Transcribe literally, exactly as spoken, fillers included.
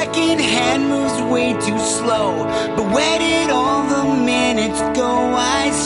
second hand moves way too slow. But where did all the minutes go? I